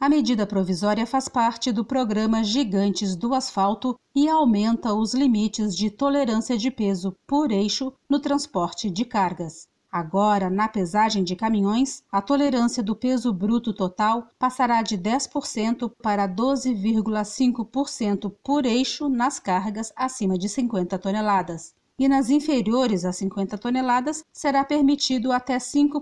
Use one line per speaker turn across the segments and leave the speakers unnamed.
A medida provisória faz parte do programa Gigantes do Asfalto e aumenta os limites de tolerância de peso por eixo no transporte de cargas. Agora, na pesagem de caminhões, a tolerância do peso bruto total passará de 10% para 12,5% por eixo nas cargas acima de 50 toneladas. E nas inferiores a 50 toneladas, será permitido até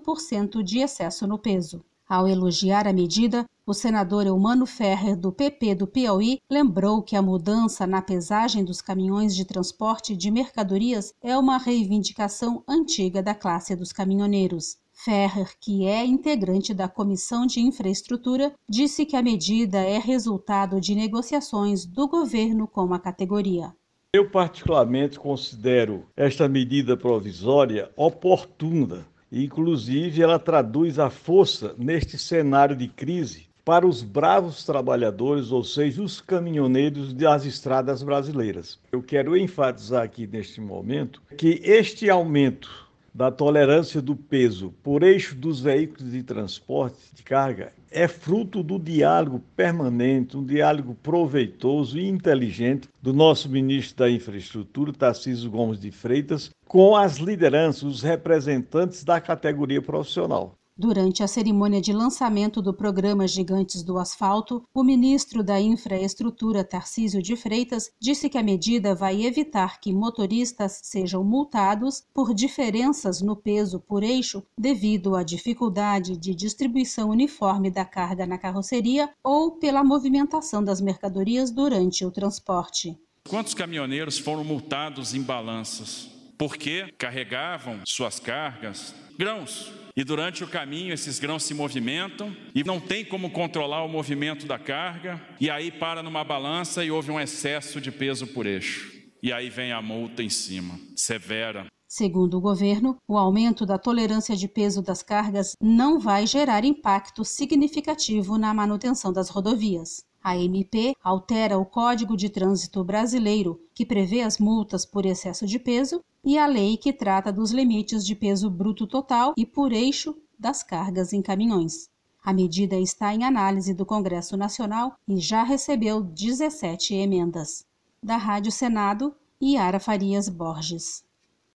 5% de excesso no peso. Ao elogiar a medida, o senador Eumano Ferrer, do PP do Piauí, lembrou que a mudança na pesagem dos caminhões de transporte de mercadorias é uma reivindicação antiga da classe dos caminhoneiros. Ferrer, que é integrante da Comissão de Infraestrutura, disse que a medida é resultado de negociações do governo com a categoria.
Eu particularmente considero esta medida provisória oportuna. Inclusive, ela traduz a força neste cenário de crise para os bravos trabalhadores, ou seja, os caminhoneiros das estradas brasileiras. Eu quero enfatizar aqui neste momento que este aumento da tolerância do peso por eixo dos veículos de transporte de carga é fruto do diálogo permanente, um diálogo proveitoso e inteligente do nosso ministro da Infraestrutura, Tarcísio Gomes de Freitas, com as lideranças, os representantes da categoria profissional.
Durante a cerimônia de lançamento do programa Gigantes do Asfalto, o ministro da Infraestrutura, Tarcísio de Freitas, disse que a medida vai evitar que motoristas sejam multados por diferenças no peso por eixo devido à dificuldade de distribuição uniforme da carga na carroceria ou pela movimentação das mercadorias durante o transporte.
Quantos caminhoneiros foram multados em balanças porque carregavam suas cargas, grãos? E durante o caminho esses grãos se movimentam e não tem como controlar o movimento da carga, e aí para numa balança e houve um excesso de peso por eixo. E aí vem a multa em cima, severa.
Segundo o governo, o aumento da tolerância de peso das cargas não vai gerar impacto significativo na manutenção das rodovias. A MP altera o Código de Trânsito Brasileiro, que prevê as multas por excesso de peso, e a lei que trata dos limites de peso bruto total e por eixo das cargas em caminhões. A medida está em análise do Congresso Nacional e já recebeu 17 emendas. Da Rádio Senado, Yara Farias Borges.